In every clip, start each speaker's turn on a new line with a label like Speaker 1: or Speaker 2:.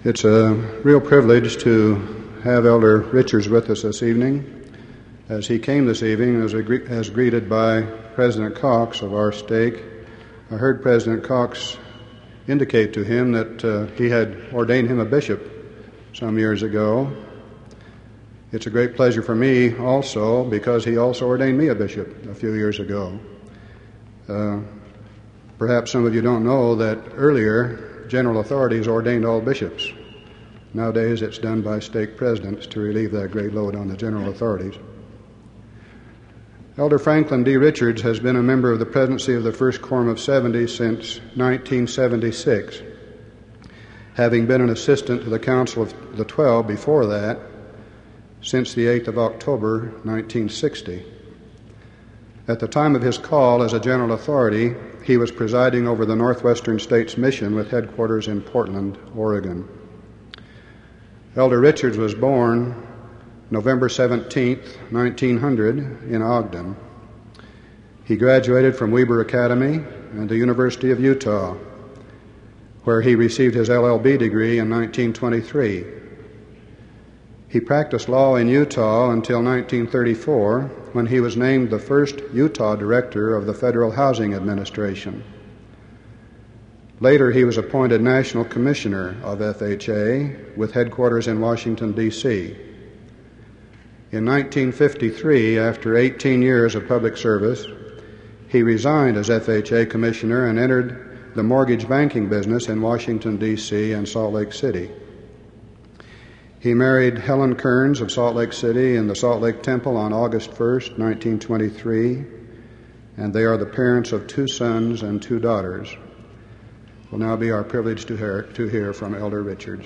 Speaker 1: It's a real privilege to have Elder Richards with us this evening. As he came this evening, as greeted by President Cox of our stake, I heard President Cox indicate to him that he had ordained him a bishop some years ago. It's a great pleasure for me also, because he also ordained me a bishop a few years ago. Perhaps some of you don't know that earlier general authorities ordained all bishops. Nowadays it's done by stake presidents to relieve that great load on the general authorities. Elder Franklin D. Richards has been a member of the presidency of the First Quorum of 70 since 1976, having been an assistant to the Council of the 12 before that, since the 8th of October, 1960. At the time of his call as a general authority, he was presiding over the Northwestern States Mission with headquarters in Portland, Oregon. Elder Richards was born November 17, 1900, in Ogden. He graduated from Weber Academy and the University of Utah, where he received his LLB degree in 1923. He practiced law in Utah until 1934, when he was named the first Utah director of the Federal Housing Administration. Later, he was appointed National Commissioner of FHA with headquarters in Washington, D.C. In 1953, after 18 years of public service, he resigned as FHA Commissioner and entered the mortgage banking business in Washington, D.C. and Salt Lake City. He married Helen Kearns of Salt Lake City in the Salt Lake Temple on August 1, 1923, and they are the parents of 2 sons and 2 daughters. It will now be our privilege to hear from Elder Richards.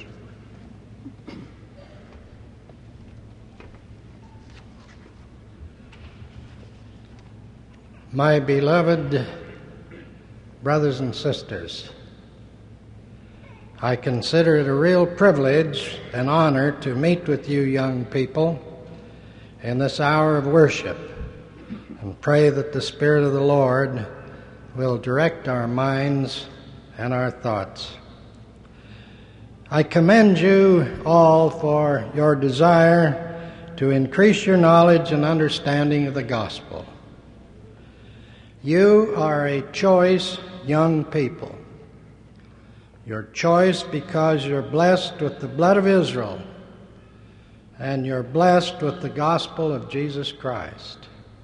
Speaker 2: My beloved brothers and sisters, I consider it a real privilege and honor to meet with you young people in this hour of worship, and pray that the Spirit of the Lord will direct our minds and our thoughts. I commend you all for your desire to increase your knowledge and understanding of the gospel. You are a choice young people. Your choice because you're blessed with the blood of Israel, and you're blessed with the gospel of Jesus Christ.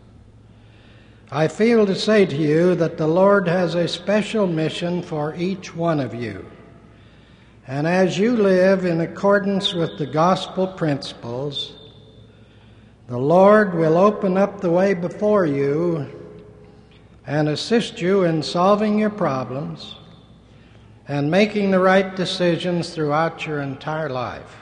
Speaker 2: I feel to say to you that the Lord has a special mission for each one of you. And as you live in accordance with the gospel principles, the Lord will open up the way before you and assist you in solving your problems and making the right decisions throughout your entire life.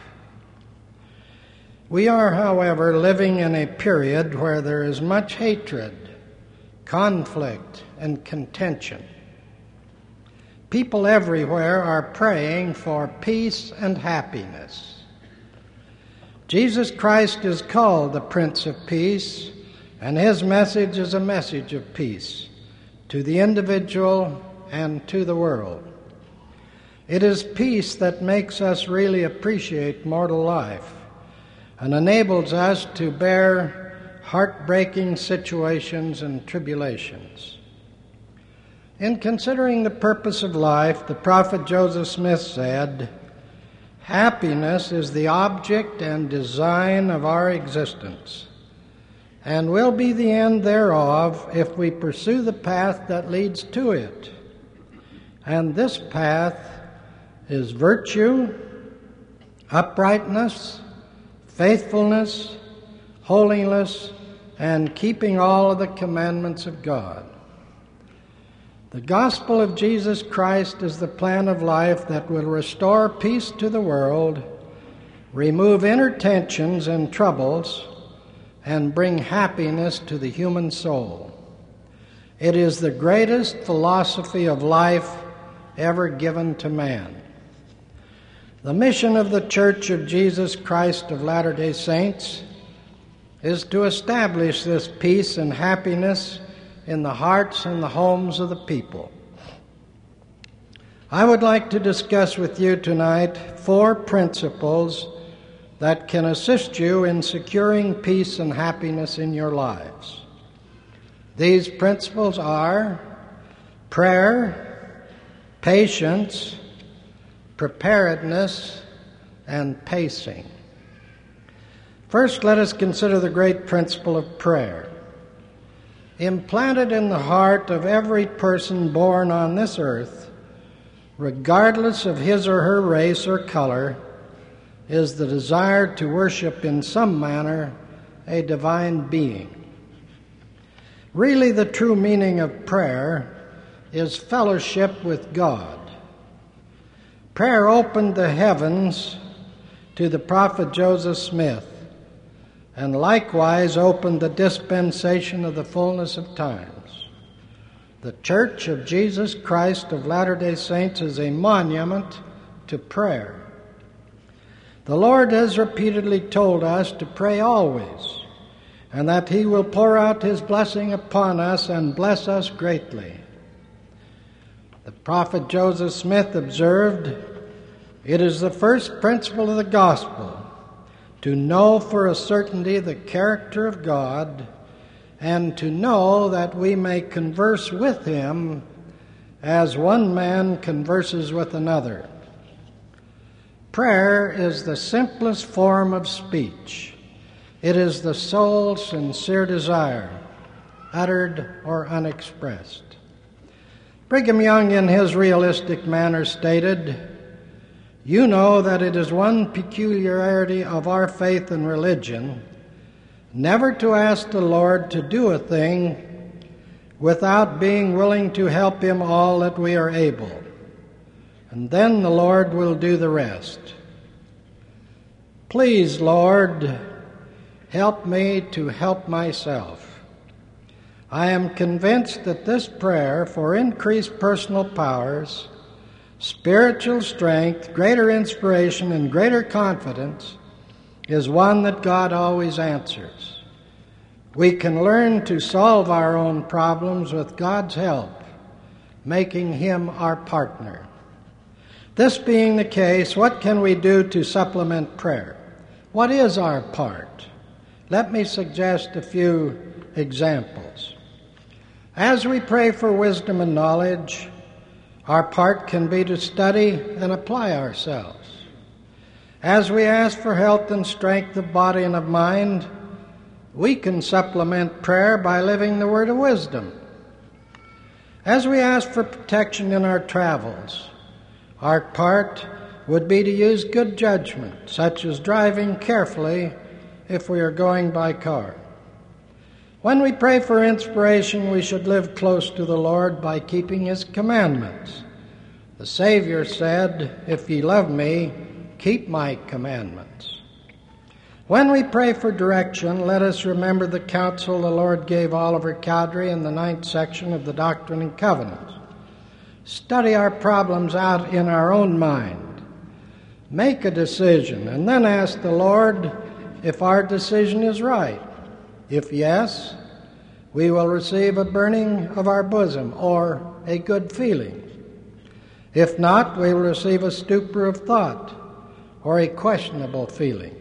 Speaker 2: We are, however, living in a period where there is much hatred, conflict, and contention. People everywhere are praying for peace and happiness. Jesus Christ is called the Prince of Peace, and his message is a message of peace to the individual and to the world. It is peace that makes us really appreciate mortal life and enables us to bear heartbreaking situations and tribulations. In considering the purpose of life, the prophet Joseph Smith said, "Happiness is the object and design of our existence, and will be the end thereof if we pursue the path that leads to it. And this path is virtue, uprightness, faithfulness, holiness, and keeping all of the commandments of God." The gospel of Jesus Christ is the plan of life that will restore peace to the world, remove inner tensions and troubles, and bring happiness to the human soul. It is the greatest philosophy of life ever given to man. The mission of the Church of Jesus Christ of Latter-day Saints is to establish this peace and happiness in the hearts and the homes of the people. I would like to discuss with you tonight 4 principles that can assist you in securing peace and happiness in your lives. These principles are prayer, patience, preparedness, and pacing. First, let us consider the great principle of prayer. Implanted in the heart of every person born on this earth, regardless of his or her race or color, is the desire to worship in some manner a divine being. Really, the true meaning of prayer is fellowship with God. Prayer opened the heavens to the prophet Joseph Smith, and likewise opened the dispensation of the fullness of times. The Church of Jesus Christ of Latter-day Saints is a monument to prayer. The Lord has repeatedly told us to pray always, and that He will pour out His blessing upon us and bless us greatly. The prophet Joseph Smith observed, "It is the first principle of the gospel to know for a certainty the character of God, and to know that we may converse with Him as one man converses with another." Prayer is the simplest form of speech. It is the soul's sincere desire, uttered or unexpressed. Brigham Young, in his realistic manner, stated, "You know that it is one peculiarity of our faith and religion never to ask the Lord to do a thing without being willing to help Him all that we are able, and then the Lord will do the rest. Please, Lord, help me to help myself." I am convinced that this prayer for increased personal powers, spiritual strength, greater inspiration, and greater confidence is one that God always answers. We can learn to solve our own problems with God's help, making Him our partner. This being the case, what can we do to supplement prayer? What is our part? Let me suggest a few examples. As we pray for wisdom and knowledge, our part can be to study and apply ourselves. As we ask for health and strength of body and of mind, we can supplement prayer by living the word of wisdom. As we ask for protection in our travels, our part would be to use good judgment, such as driving carefully if we are going by car. When we pray for inspiration, we should live close to the Lord by keeping His commandments. The Savior said, "If ye love me, keep my commandments." When we pray for direction, let us remember the counsel the Lord gave Oliver Cowdery in the 9th section of the Doctrine and Covenants. Study our problems out in our own mind. Make a decision, and then ask the Lord if our decision is right. If yes, we will receive a burning of our bosom or a good feeling. If not, we will receive a stupor of thought or a questionable feeling.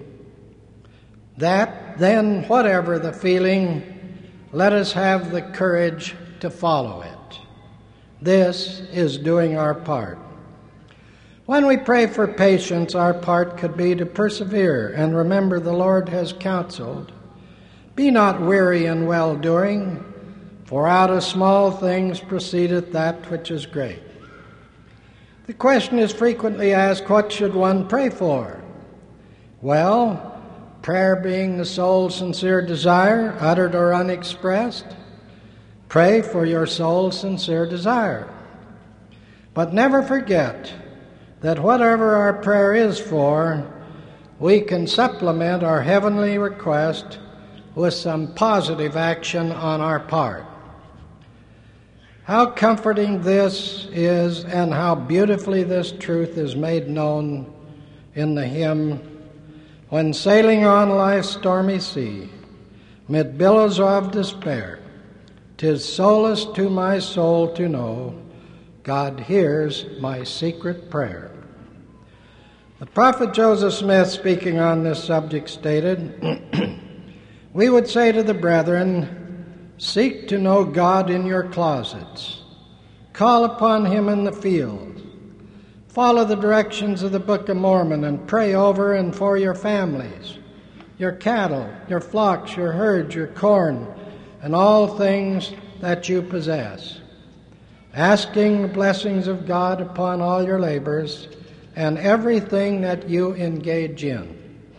Speaker 2: Then, whatever the feeling, let us have the courage to follow it. This is doing our part. When we pray for patience, our part could be to persevere and remember the Lord has counseled, "Be not weary in well-doing, for out of small things proceedeth that which is great." The question is frequently asked, what should one pray for? Well, prayer being the soul's sincere desire, uttered or unexpressed, pray for your soul's sincere desire. But never forget that whatever our prayer is for, we can supplement our heavenly request with some positive action on our part. How comforting this is, and how beautifully this truth is made known in the hymn, "When sailing on life's stormy sea, mid billows of despair, 'tis solace to my soul to know, God hears my secret prayer. The prophet Joseph Smith, speaking on this subject, stated, "We would say to the brethren, seek to know God in your closets. Call upon him in the field. Follow the directions of the Book of Mormon and pray over and for your families, your cattle, your flocks, your herds, your corn, and all things that you possess, asking the blessings of God upon all your labors and everything that you engage in."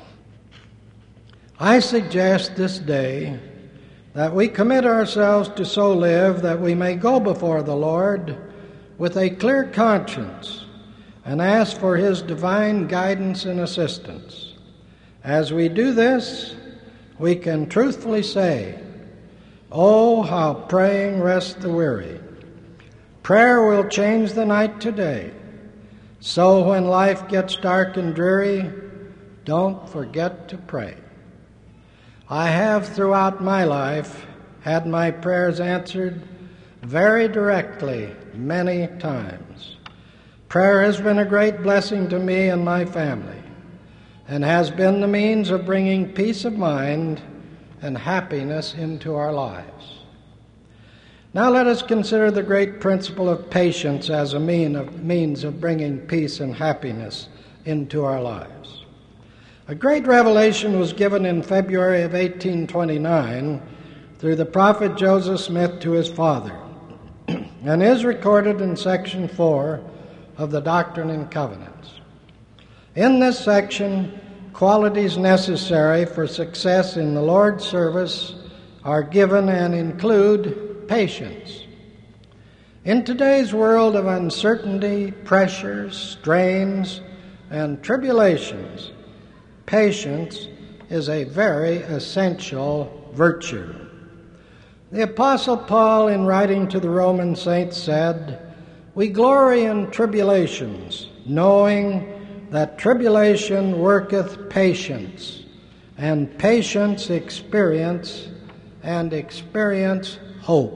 Speaker 2: I suggest this day that we commit ourselves to so live that we may go before the Lord with a clear conscience and ask for his divine guidance and assistance. As we do this, we can truthfully say, "Oh, how praying rests the weary." Prayer will change the night today. So when life gets dark and dreary, don't forget to pray. I have throughout my life had my prayers answered very directly many times. Prayer has been a great blessing to me and my family, and has been the means of bringing peace of mind and happiness into our lives. Now let us consider the great principle of patience as a means of bringing peace and happiness into our lives. A great revelation was given in February of 1829 through the prophet Joseph Smith to his father, and is recorded in section 4 of the Doctrine and Covenants. In this section, qualities necessary for success in the Lord's service are given and include patience. In today's world of uncertainty, pressures, strains, and tribulations, patience is a very essential virtue. The Apostle Paul, in writing to the Roman saints, said, "We glory in tribulations, knowing that tribulation worketh patience, and patience experience, and experience hope."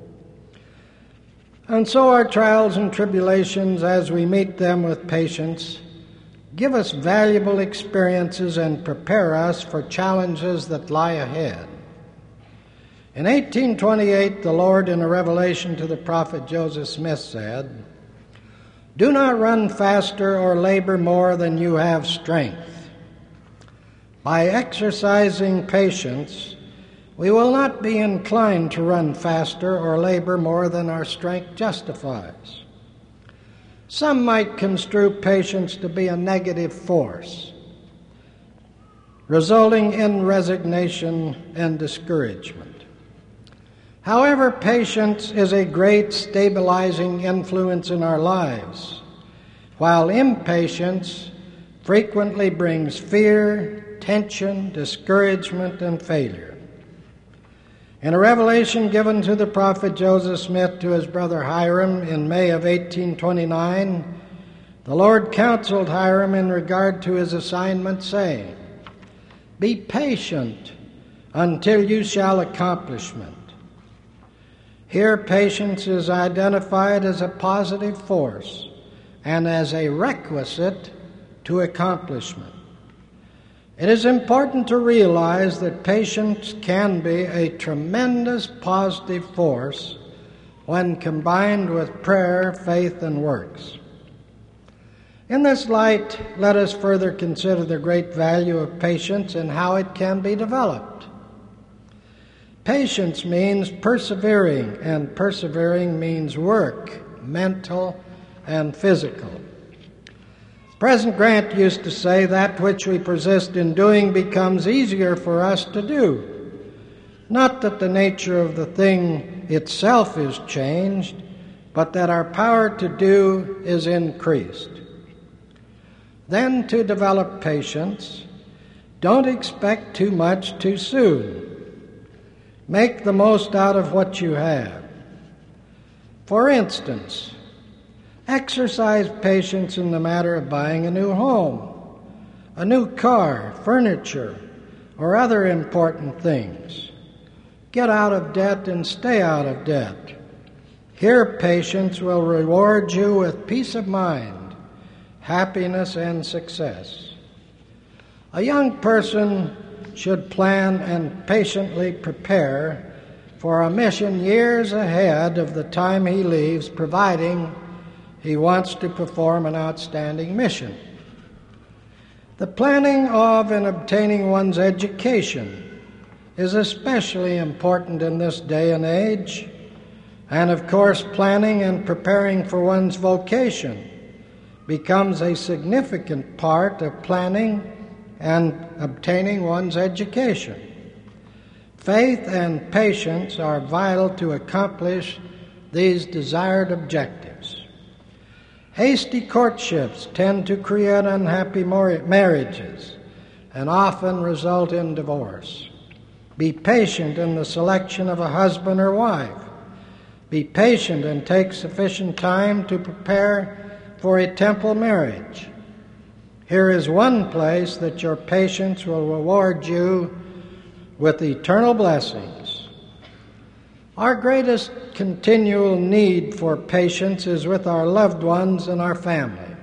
Speaker 2: And so our trials and tribulations, as we meet them with patience, give us valuable experiences and prepare us for challenges that lie ahead. In 1828, the Lord, in a revelation to the prophet Joseph Smith, said, "Do not run faster or labor more than you have strength. By exercising patience, we will not be inclined to run faster or labor more than our strength justifies." Some might construe patience to be a negative force, resulting in resignation and discouragement. However, patience is a great stabilizing influence in our lives, while impatience frequently brings fear, tension, discouragement, and failure. In a revelation given to the prophet Joseph Smith to his brother Hiram in May of 1829, the Lord counseled Hiram in regard to his assignment, saying, "Be patient until you shall accomplishment." Here, patience is identified as a positive force and as a requisite to accomplishment. It is important to realize that patience can be a tremendous positive force when combined with prayer, faith, and works. In this light, let us further consider the great value of patience and how it can be developed. Patience means persevering, and persevering means work, mental and physical. President Grant used to say, "That which we persist in doing becomes easier for us to do." Not that the nature of the thing itself is changed, but that our power to do is increased. Then, to develop patience, don't expect too much too soon. Make the most out of what you have. For instance, exercise patience in the matter of buying a new home, a new car, furniture, or other important things. Get out of debt and stay out of debt. Here, patience will reward you with peace of mind, happiness, and success. A young person should plan and patiently prepare for a mission years ahead of the time he leaves, providing he wants to perform an outstanding mission. The planning of and obtaining one's education is especially important in this day and age, and of course, planning and preparing for one's vocation becomes a significant part of planning and obtaining one's education. Faith and patience are vital to accomplish these desired objectives. Hasty courtships tend to create unhappy marriages and often result in divorce. Be patient in the selection of a husband or wife. Be patient and take sufficient time to prepare for a temple marriage. Here is one place that your patience will reward you with eternal blessings. Our greatest continual need for patience is with our loved ones and our family.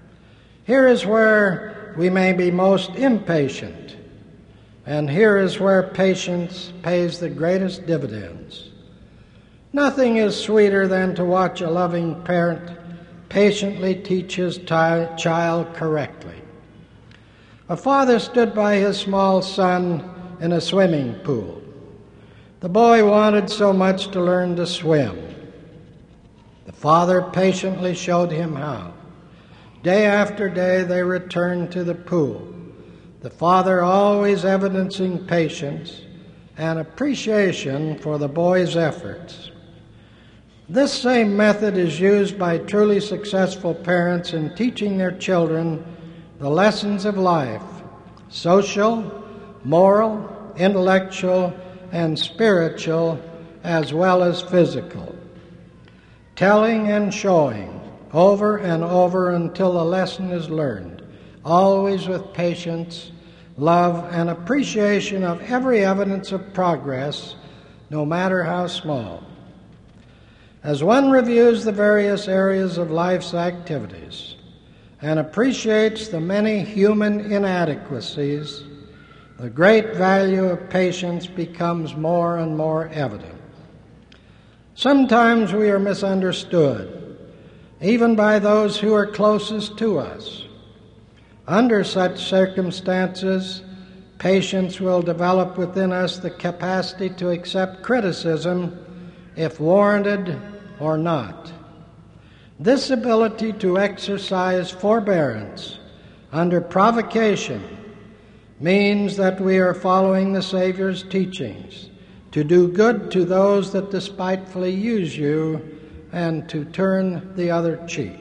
Speaker 2: Here is where we may be most impatient, and here is where patience pays the greatest dividends. Nothing is sweeter than to watch a loving parent patiently teach his child correctly. A father stood by his small son in a swimming pool. The boy wanted so much to learn to swim. The father patiently showed him how. Day after day they returned to the pool, the father always evidencing patience and appreciation for the boy's efforts. This same method is used by truly successful parents in teaching their children the lessons of life, social, moral, intellectual, and spiritual, as well as physical. Telling and showing over and over until the lesson is learned, always with patience, love, and appreciation of every evidence of progress, no matter how small. As one reviews the various areas of life's activities and appreciates the many human inadequacies, the great value of patience becomes more and more evident. Sometimes we are misunderstood, even by those who are closest to us. Under such circumstances, patience will develop within us the capacity to accept criticism if warranted or not. This ability to exercise forbearance under provocation means that we are following the Savior's teachings, to do good to those that despitefully use you and to turn the other cheek.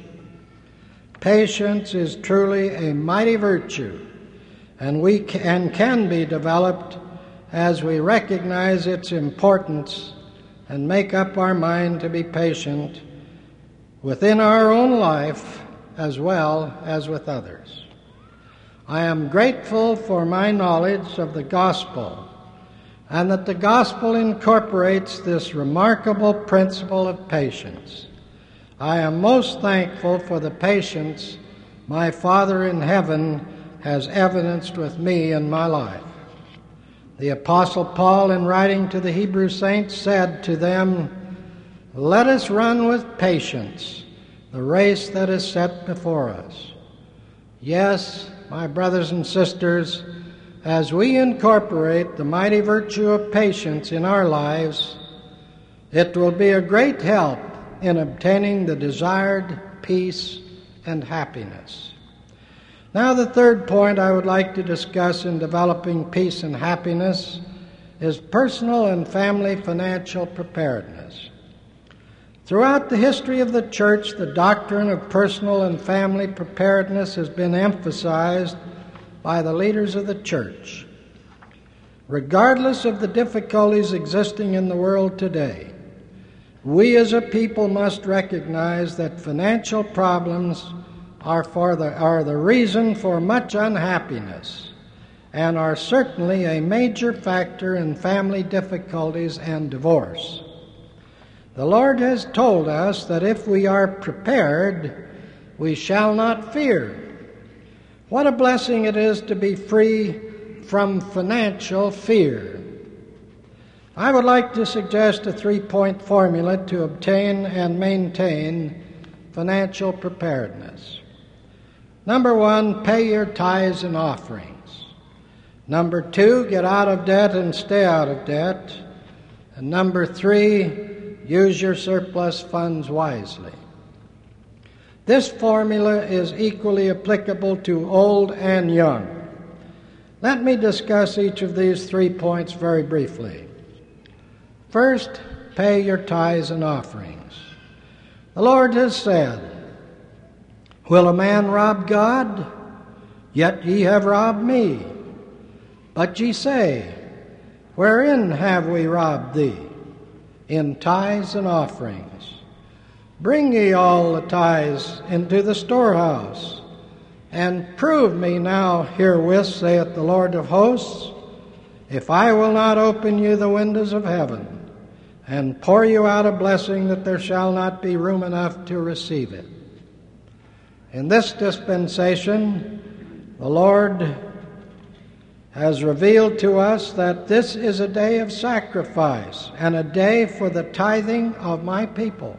Speaker 2: Patience is truly a mighty virtue, and can be developed as we recognize its importance and make up our mind to be patient within our own life as well as with others. I am grateful for my knowledge of the gospel and that the gospel incorporates this remarkable principle of patience. I am most thankful for the patience my Father in heaven has evidenced with me in my life. The Apostle Paul, in writing to the Hebrew saints, said to them, "Let us run with patience the race that is set before us." Yes, my brothers and sisters, as we incorporate the mighty virtue of patience in our lives, it will be a great help in obtaining the desired peace and happiness. Now, the third point I would like to discuss in developing peace and happiness is personal and family financial preparedness. Throughout the history of the church, the doctrine of personal and family preparedness has been emphasized by the leaders of the church. Regardless of the difficulties existing in the world today, we as a people must recognize that financial problems are the reason for much unhappiness and are certainly a major factor in family difficulties and divorce. The Lord has told us that if we are prepared, we shall not fear. What a blessing it is to be free from financial fear. I would like to suggest a 3-point formula to obtain and maintain financial preparedness. Number 1, pay your tithes and offerings. Number 2, get out of debt and stay out of debt. And number 3, use your surplus funds wisely. This formula is equally applicable to old and young. Let me discuss each of these 3 points very briefly. First, pay your tithes and offerings. The Lord has said, "Will a man rob God? Yet ye have robbed me. But ye say, Wherein have we robbed thee? In tithes and offerings. Bring ye all the tithes into the storehouse, and prove me now herewith, saith the Lord of hosts, if I will not open you the windows of heaven, and pour you out a blessing that there shall not be room enough to receive it." In this dispensation, the Lord has revealed to us that this is a day of sacrifice and a day for the tithing of my people.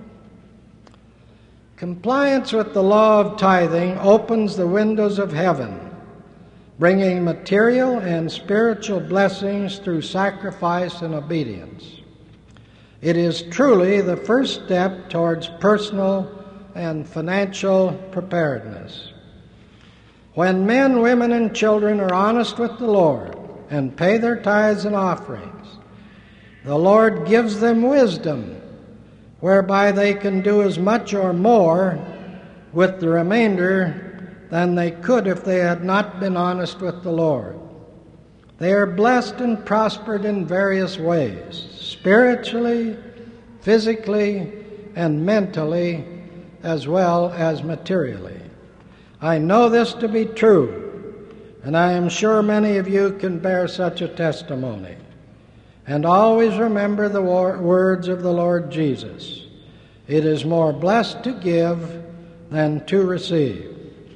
Speaker 2: Compliance with the law of tithing opens the windows of heaven, bringing material and spiritual blessings through sacrifice and obedience. It is truly the first step towards personal and financial preparedness. When men, women, and children are honest with the Lord and pay their tithes and offerings, the Lord gives them wisdom, whereby they can do as much or more with the remainder than they could if they had not been honest with the Lord. They are blessed and prospered in various ways, spiritually, physically, and mentally, as well as materially. I know this to be true, and I am sure many of you can bear such a testimony. And always remember the words of the Lord Jesus. It is more blessed to give than to receive.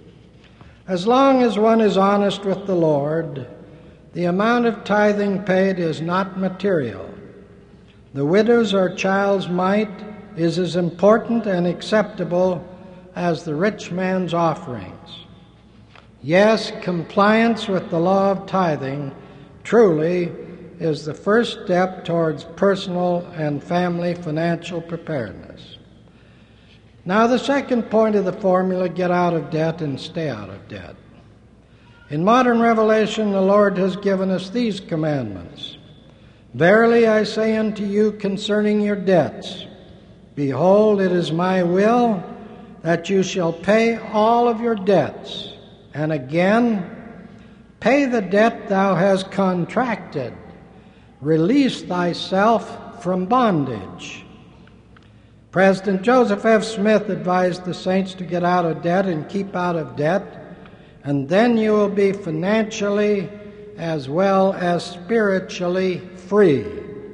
Speaker 2: As long as one is honest with the Lord, the amount of tithing paid is not material. The widow's or child's mite is as important and acceptable as the rich man's offerings. Yes, compliance with the law of tithing truly is the first step towards personal and family financial preparedness. Now, the second point of the formula, get out of debt and stay out of debt. In modern revelation, the Lord has given us these commandments. Verily I say unto you concerning your debts, behold, it is my will that you shall pay all of your debts, and again, pay the debt thou hast contracted. Release thyself from bondage. President Joseph F. Smith advised the saints to get out of debt and keep out of debt, and then you will be financially as well as spiritually free.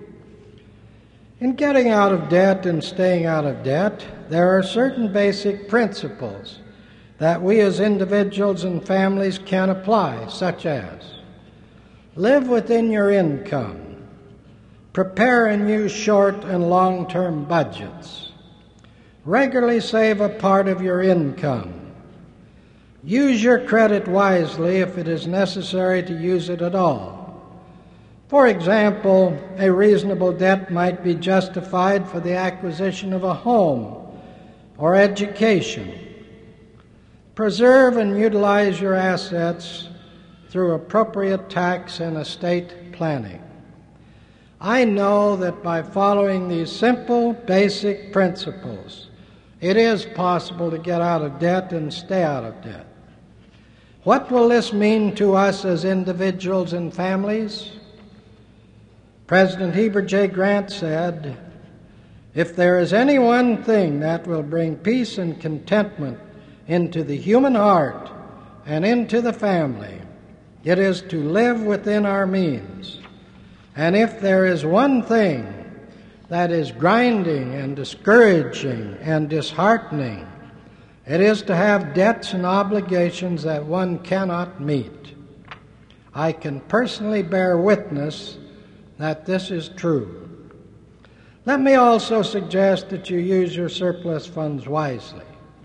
Speaker 2: In getting out of debt and staying out of debt, there are certain basic principles that we as individuals and families can apply, such as live within your income, prepare and use short and long-term budgets, regularly save a part of your income, use your credit wisely if it is necessary to use it at all. For example, a reasonable debt might be justified for the acquisition of a home or education. Preserve and utilize your assets through appropriate tax and estate planning. I know that by following these simple, basic principles, it is possible to get out of debt and stay out of debt. What will this mean to us as individuals and families? President Heber J. Grant said, "If there is any one thing that will bring peace and contentment into the human heart and into the family, it is to live within our means. And if there is one thing that is grinding and discouraging and disheartening. It is to have debts and obligations that one cannot meet. I can personally bear witness that this is true. Let me also suggest that you use your surplus funds wisely.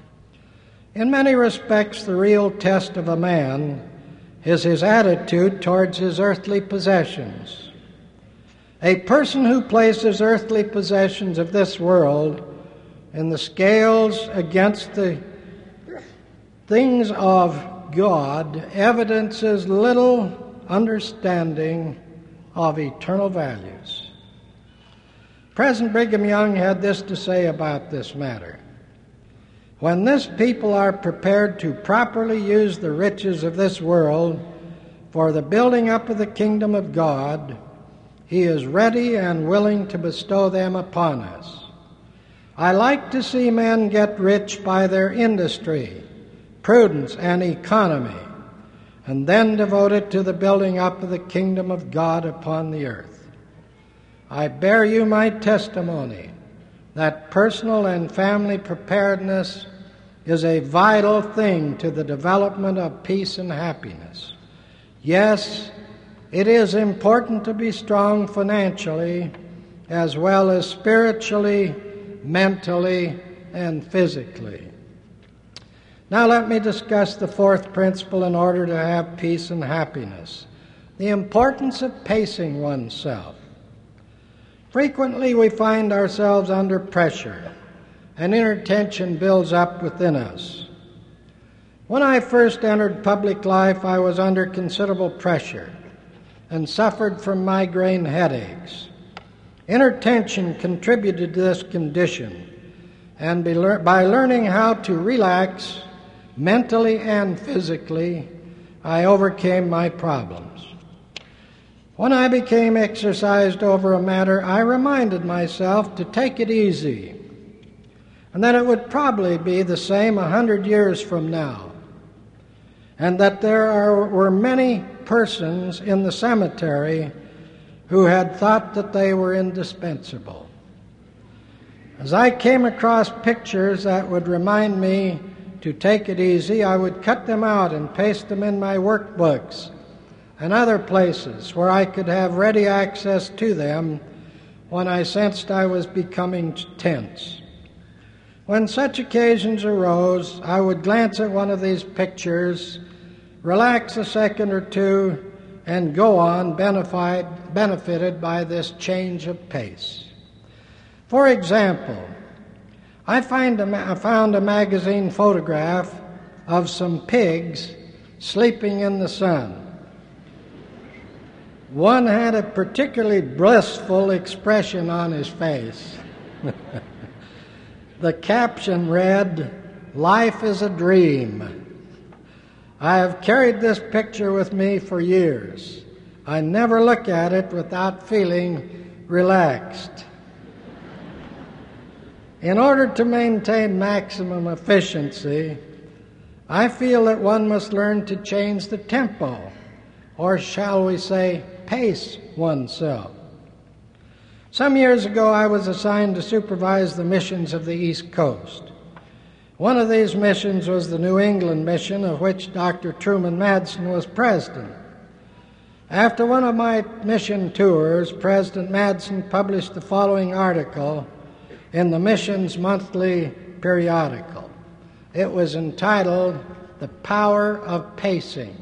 Speaker 2: In many respects, the real test of a man is his attitude towards his earthly possessions. A person who places earthly possessions of this world in the scales against the things of God evidences little understanding of eternal values. President Brigham Young had this to say about this matter. When this people are prepared to properly use the riches of this world for the building up of the kingdom of God, He is ready and willing to bestow them upon us. I like to see men get rich by their industry, prudence, and economy, and then devote it to the building up of the kingdom of God upon the earth. I bear you my testimony that personal and family preparedness is a vital thing to the development of peace and happiness. Yes, it is important to be strong financially as well as spiritually, mentally, and physically. Now let me discuss the fourth principle in order to have peace and happiness: the importance of pacing oneself. Frequently we find ourselves under pressure, and inner tension builds up within us. When I first entered public life, I was under considerable pressure and suffered from migraine headaches. Inner tension contributed to this condition, and by learning how to relax mentally and physically, I overcame my problems. When I became exercised over a matter, I reminded myself to take it easy, and that it would probably be the same 100 years from now, and that there were many persons in the cemetery who had thought that they were indispensable. As I came across pictures that would remind me to take it easy, I would cut them out and paste them in my workbooks and other places where I could have ready access to them when I sensed I was becoming tense. When such occasions arose, I would glance at one of these pictures, relax a second or two, and go on benefited by this change of pace. For example, I found a magazine photograph of some pigs sleeping in the sun. One had a particularly blissful expression on his face. The caption read, "Life is a dream." I have carried this picture with me for years. I never look at it without feeling relaxed. In order to maintain maximum efficiency, I feel that one must learn to change the tempo, or shall we say, pace oneself. Some years ago, I was assigned to supervise the missions of the East Coast. One of these missions was the New England mission, of which Dr. Truman Madsen was president. After one of my mission tours, President Madsen published the following article in the mission's monthly periodical. It was entitled, "The Power of Pacing."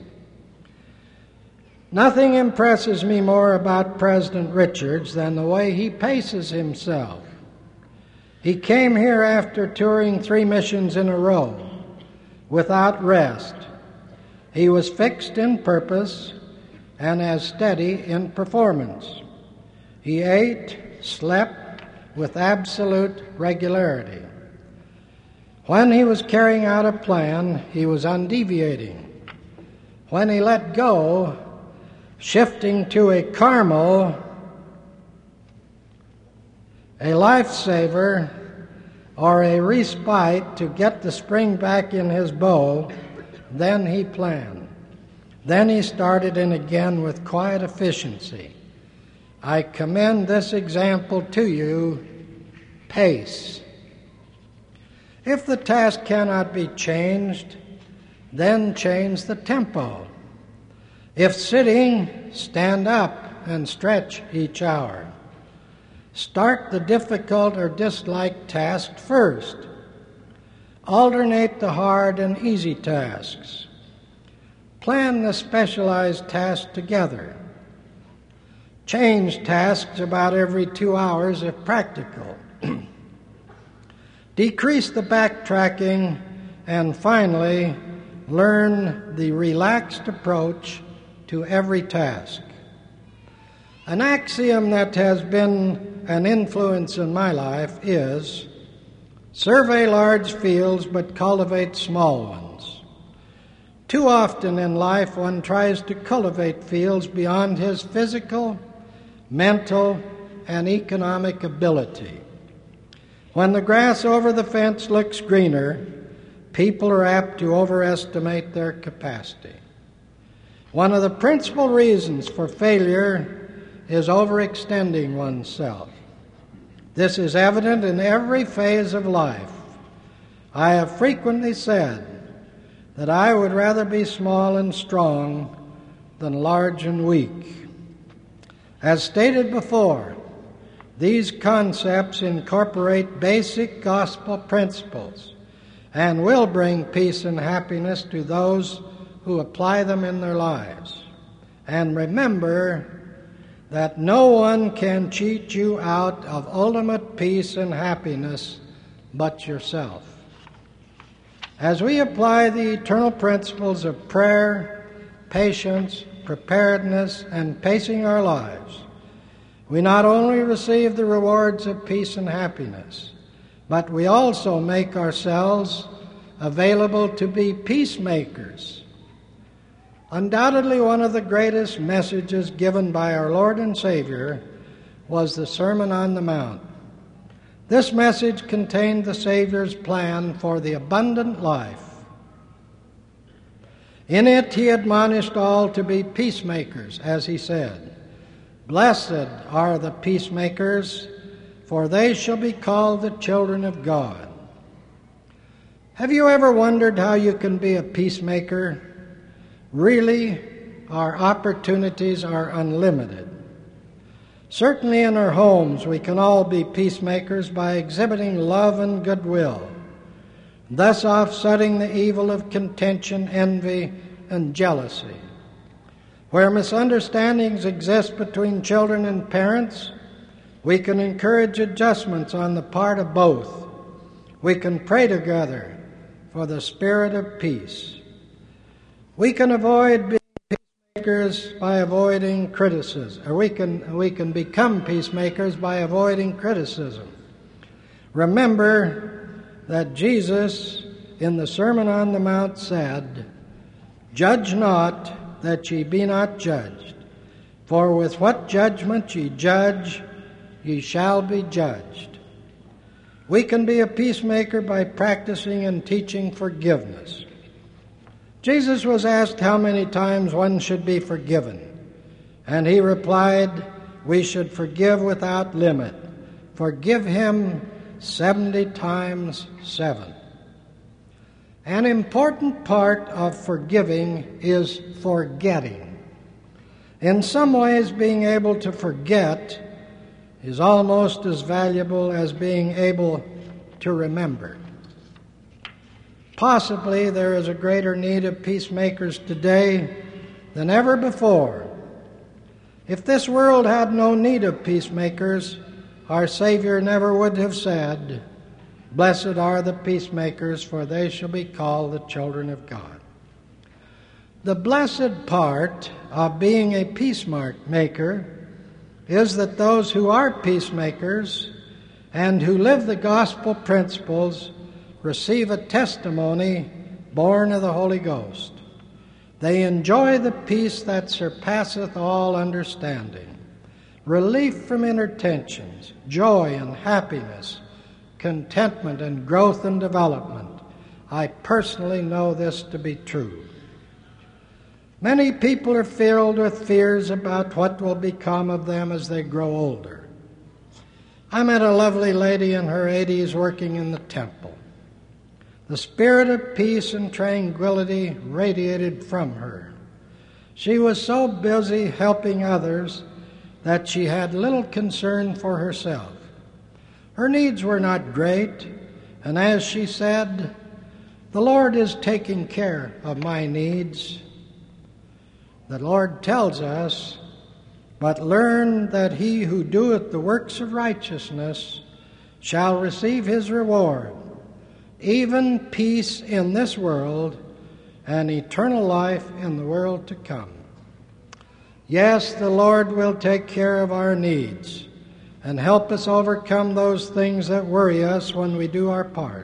Speaker 2: Nothing impresses me more about President Richards than the way he paces himself. He came here after touring 3 missions in a row, without rest. He was fixed in purpose and as steady in performance. He ate, slept with absolute regularity. When he was carrying out a plan, he was undeviating. When he let go, shifting to a Carmel, a lifesaver, or a respite to get the spring back in his bow, then he planned. Then he started in again with quiet efficiency. I commend this example to you, pace. If the task cannot be changed, then change the tempo. If sitting, stand up and stretch each hour. Start the difficult or disliked task first. Alternate the hard and easy tasks. Plan the specialized tasks together. Change tasks about every 2 hours if practical. Decrease the backtracking, and finally, learn the relaxed approach to every task. An axiom that has been an influence in my life is, survey large fields but cultivate small ones. Too often in life one tries to cultivate fields beyond his physical, mental, and economic ability. When the grass over the fence looks greener, people are apt to overestimate their capacity. One of the principal reasons for failure is overextending oneself. This is evident in every phase of life. I have frequently said that I would rather be small and strong than large and weak. As stated before, these concepts incorporate basic gospel principles and will bring peace and happiness to those who apply them in their lives. And remember that no one can cheat you out of ultimate peace and happiness but yourself. As we apply the eternal principles of prayer, patience, preparedness, and pacing our lives, we not only receive the rewards of peace and happiness, but we also make ourselves available to be peacemakers. Undoubtedly, one of the greatest messages given by our Lord and Savior was the Sermon on the Mount. This message contained the Savior's plan for the abundant life. In it, he admonished all to be peacemakers, as he said, "Blessed are the peacemakers, for they shall be called the children of God." Have you ever wondered how you can be a peacemaker? Really, our opportunities are unlimited. Certainly in our homes, we can all be peacemakers by exhibiting love and goodwill, thus offsetting the evil of contention, envy, and jealousy. Where misunderstandings exist between children and parents, we can encourage adjustments on the part of both. We can pray together for the spirit of peace. We can avoid being peacemakers by avoiding criticism, or we can become peacemakers by avoiding criticism. Remember that Jesus in the Sermon on the Mount said, "Judge not, that ye be not judged. For with what judgment ye judge, ye shall be judged." We can be a peacemaker by practicing and teaching forgiveness. Jesus was asked how many times one should be forgiven, and he replied, we should forgive without limit. Forgive him 70 times 7. An important part of forgiving is forgetting. In some ways, being able to forget is almost as valuable as being able to remember. Possibly there is a greater need of peacemakers today than ever before. If this world had no need of peacemakers, our Savior never would have said, "Blessed are the peacemakers, for they shall be called the children of God." The blessed part of being a peacemaker is that those who are peacemakers and who live the gospel principles receive a testimony born of the Holy Ghost. They enjoy the peace that surpasseth all understanding, relief from inner tensions, joy and happiness, contentment and growth and development. I personally know this to be true. Many people are filled with fears about what will become of them as they grow older. I met a lovely lady in her 80s working in the temple. The spirit of peace and tranquility radiated from her. She was so busy helping others that she had little concern for herself. Her needs were not great, and as she said, "The Lord is taking care of my needs." The Lord tells us, "But learn that he who doeth the works of righteousness shall receive his reward, even peace in this world and eternal life in the world to come." Yes, the Lord will take care of our needs and help us overcome those things that worry us when we do our part.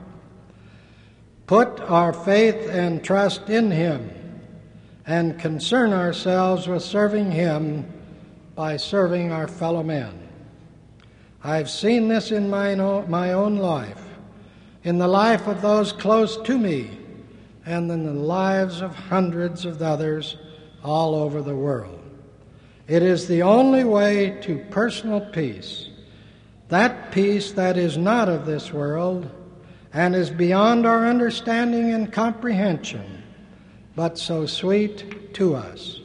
Speaker 2: Put our faith and trust in Him and concern ourselves with serving Him by serving our fellow men. I've seen this in my own life, in the life of those close to me, and in the lives of hundreds of others all over the world. It is the only way to personal peace, that peace that is not of this world and is beyond our understanding and comprehension, but so sweet to us.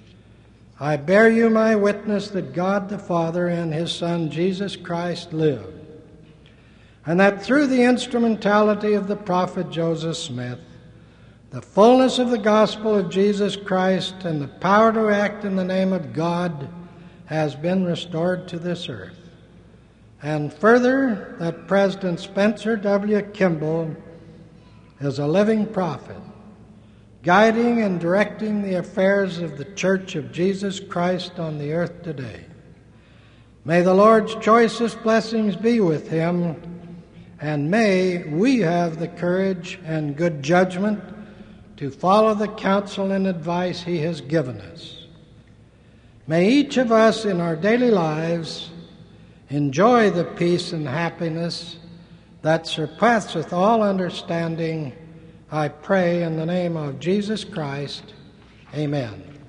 Speaker 2: I bear you my witness that God the Father and His Son Jesus Christ live, and that through the instrumentality of the prophet Joseph Smith, the fullness of the gospel of Jesus Christ and the power to act in the name of God has been restored to this earth. And further, that President Spencer W. Kimball is a living prophet, guiding and directing the affairs of the Church of Jesus Christ on the earth today. May the Lord's choicest blessings be with him, and may we have the courage and good judgment to follow the counsel and advice he has given us. May each of us in our daily lives enjoy the peace and happiness that surpasseth all understanding. I pray in the name of Jesus Christ. Amen.